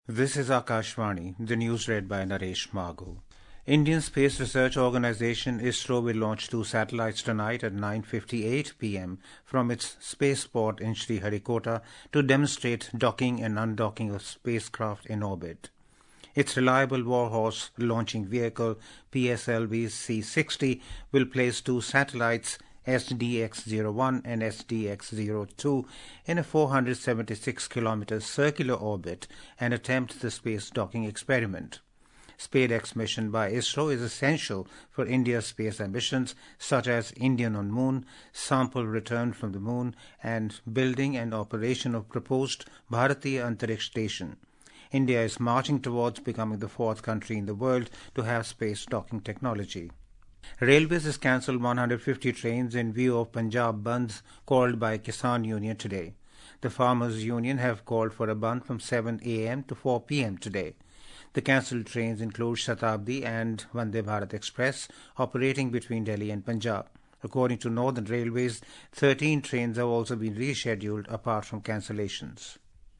This is Akashvani, the news read by Naresh Maghu. Indian Space Research Organisation ISRO will launch 2 satellites tonight at 9:58 p.m. from its spaceport in Sriharikota to demonstrate docking and undocking of spacecraft in orbit. Its reliable Warhorse launching vehicle PSLV C-60 will place 2 satellites SDX-01 and SDX-02 in a 476-kilometer circular orbit and attempt the space docking experiment. SpaceX mission by ISRO is essential for India's space ambitions such as Indian on Moon, sample returned from the Moon, and building and operation of proposed Bharatiya Antariksh Station. India is marching towards becoming the 4th country in the world to have space docking technology. Railways has cancelled 150 trains in view of Punjab Bandh called by Kisan Union today. The Farmers Union have called for a bandh from 7 a.m. to 4 p.m. today. The cancelled trains include Shatabdi and Vande Bharat Express operating between Delhi and Punjab. According to Northern Railways, 13 trains have also been rescheduled apart from cancellations.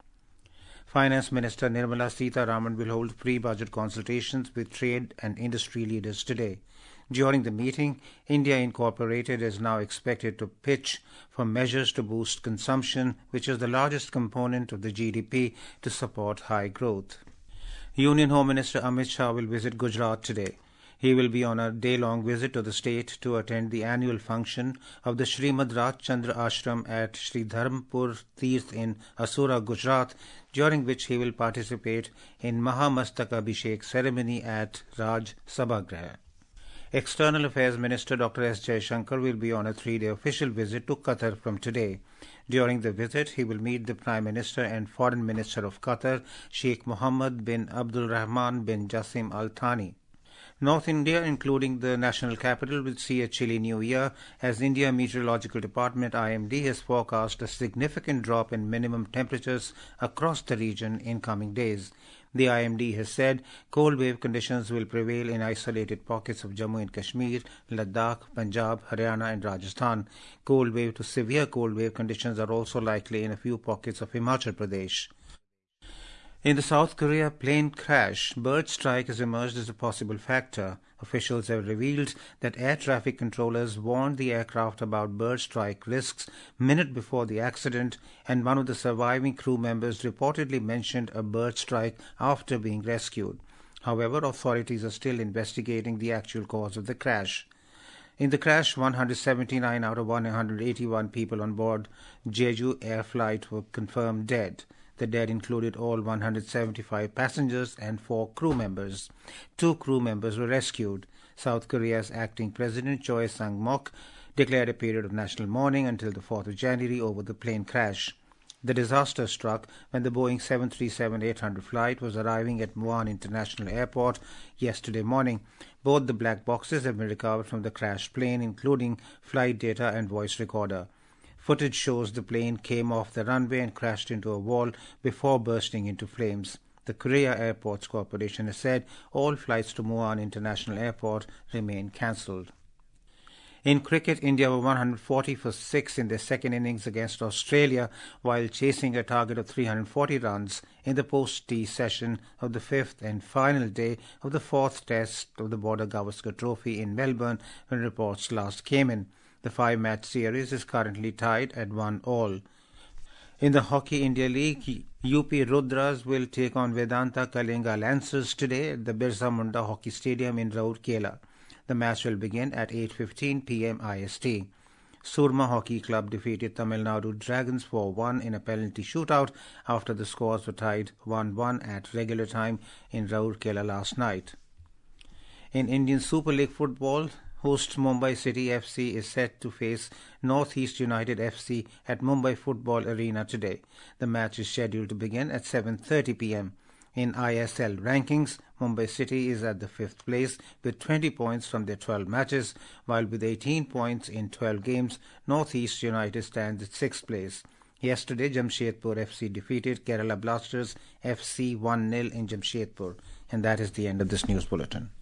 Finance Minister Nirmala Sitharaman will hold pre-budget consultations with trade and industry leaders today. During the meeting, India Incorporated is now expected to pitch for measures to boost consumption, which is the largest component of the GDP, to support high growth. Union Home Minister Amit Shah will visit Gujarat today. He will be on a day-long visit to the state to attend the annual function of the Srimad Rajchandra Ashram at Sri Dharmpur Tirth in Asura, Gujarat, during which he will participate in Mahamastakabhishek ceremony at Raj Sabhagraha. External Affairs Minister Dr. S. Jaishankar will be on a 3-day official visit to Qatar from today. During the visit, he will meet the Prime Minister and Foreign Minister of Qatar, Sheikh Mohammed bin Abdul Rahman bin Jassim Al Thani. North India, including the national capital, will see a chilly new year as India Meteorological Department IMD has forecast a significant drop in minimum temperatures across the region in coming days. The IMD has said cold wave conditions will prevail in isolated pockets of Jammu and Kashmir, Ladakh, Punjab, Haryana and Rajasthan. Cold wave to severe cold wave conditions are also likely in a few pockets of Himachal Pradesh. In the South Korea plane crash, bird strike has emerged as a possible factor. Officials have revealed that air traffic controllers warned the aircraft about bird strike risks minute before the accident, and one of the surviving crew members reportedly mentioned a bird strike after being rescued. However, authorities are still investigating the actual cause of the crash. In the crash, 179 out of 181 people on board Jeju Air flight were confirmed dead. The dead included all 175 passengers and 4 crew members. 2 crew members were rescued. South Korea's acting president Choi Sang-mok declared a period of national mourning until the 4th of January over the plane crash. The disaster struck when the Boeing 737-800 flight was arriving at Muan International Airport yesterday morning. Both the black boxes have been recovered from the crashed plane, including flight data and voice recorder. Footage shows the plane came off the runway and crashed into a wall before bursting into flames. The Korea Airports Corporation has said all flights to Muan International Airport remain cancelled. In cricket, India were 140 for 6 in their second innings against Australia while chasing a target of 340 runs in the post-tea session of the 5th and final day of the 4th test of the Border Gavaskar Trophy in Melbourne when reports last came in. The 5-match series is currently tied at 1-1. In the Hockey India League, UP Rudras will take on Vedanta Kalinga Lancers today at the Birsa Munda Hockey Stadium in Rourkela. The match will begin at 8:15 p.m. IST. Surma Hockey Club defeated Tamil Nadu Dragons 4-1 in a penalty shootout after the scores were tied 1-1 at regular time in Rourkela last night. In Indian Super League football, host Mumbai City FC is set to face North East United FC at Mumbai Football Arena today. The match is scheduled to begin at 7:30 p.m. In ISL rankings, Mumbai City is at the 5th place with 20 points from their 12 matches, while with 18 points in 12 games, North East United stands at 6th place. Yesterday, Jamshedpur FC defeated Kerala Blasters FC 1-0 in Jamshedpur. And that is the end of this news bulletin.